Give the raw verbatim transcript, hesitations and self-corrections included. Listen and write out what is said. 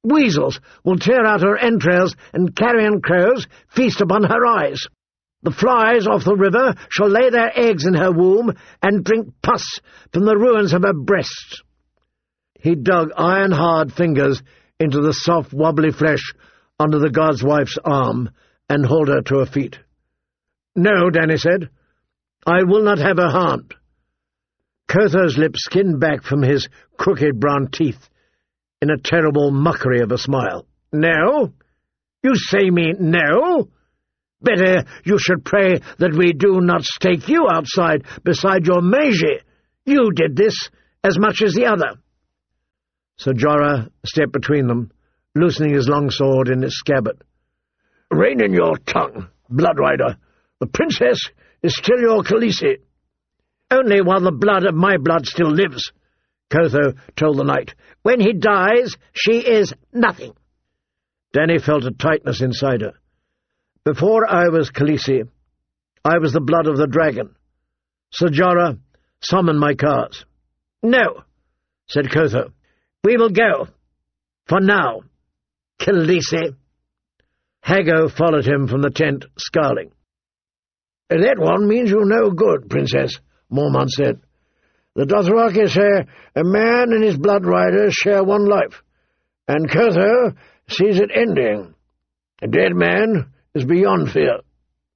Weasels will tear out her entrails, and carrion crows feast upon her eyes. The flies off the river shall lay their eggs in her womb, and drink pus from the ruins of her breasts." He dug iron-hard fingers into the soft, wobbly flesh under the god's wife's arm, and hauled her to her feet. "No," Danny said. "I will not have her harmed." Kotho's lips skinned back from his crooked brown teeth in a terrible mockery of a smile. "No? You say me no? Better you should pray that we do not stake you outside beside your Meiji. You did this as much as the other." Sir Jorah stepped between them, loosening his long sword in its scabbard. "Rein in your tongue, Bloodrider. The princess is still your Khaleesi." "Only while the blood of my blood still lives," Kotho told the knight. "When he dies, she is nothing." Danny felt a tightness inside her. "Before I was Khaleesi, I was the blood of the dragon. Sir Jorah, summon my cars." "No," said Kotho. "We will go. For now, Khaleesi." Hago followed him from the tent, scowling. "That one means you no good, Princess," Mormont said. "The Dothraki say a man and his blood riders share one life, and Kotho sees it ending. A dead man is beyond fear."